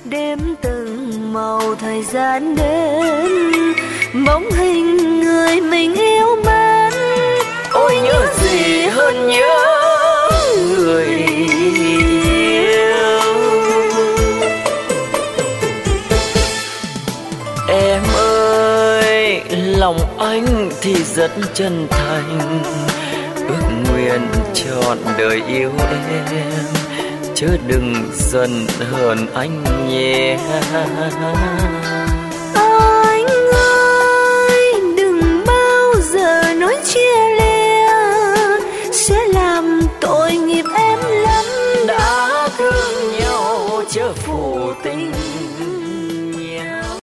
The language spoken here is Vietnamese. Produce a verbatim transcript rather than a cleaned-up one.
đêm từng màu thời gian đến, bóng hình người mình yêu mến. Ôi nhớ gì hơn nhớ người yêu. Em ơi, lòng anh thì rất chân thành, ước nguyện trọn đời yêu em, chớ đừng giận hờn anh nhé.